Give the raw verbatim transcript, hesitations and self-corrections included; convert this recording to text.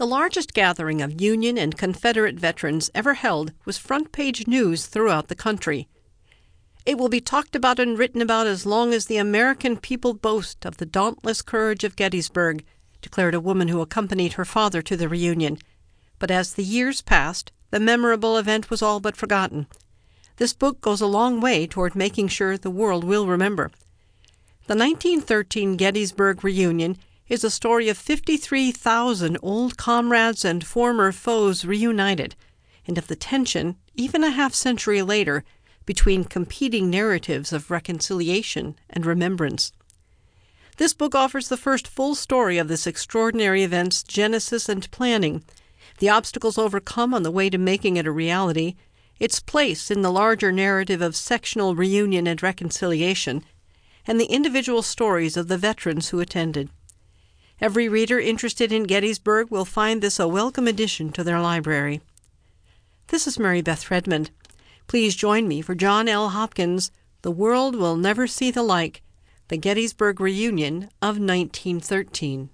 The largest gathering of Union and Confederate veterans ever held was front-page news throughout the country. It will be talked about and written about as long as the American people boast of the dauntless courage of Gettysburg, declared a woman who accompanied her father to the reunion. But as the years passed, the memorable event was all but forgotten. This book goes a long way toward making sure the world will remember. The nineteen thirteen Gettysburg reunion is a story of fifty-three thousand old comrades and former foes reunited, and of the tension, even a half-century later, between competing narratives of reconciliation and remembrance. This book offers the first full story of this extraordinary event's genesis and planning, the obstacles overcome on the way to making it a reality, its place in the larger narrative of sectional reunion and reconciliation, and the individual stories of the veterans who attended. Every reader interested in Gettysburg will find this a welcome addition to their library. This is Mary Beth Redmond. Please join me for John L. Hopkins' The World Will Never See the Like, the Gettysburg Reunion of nineteen thirteen.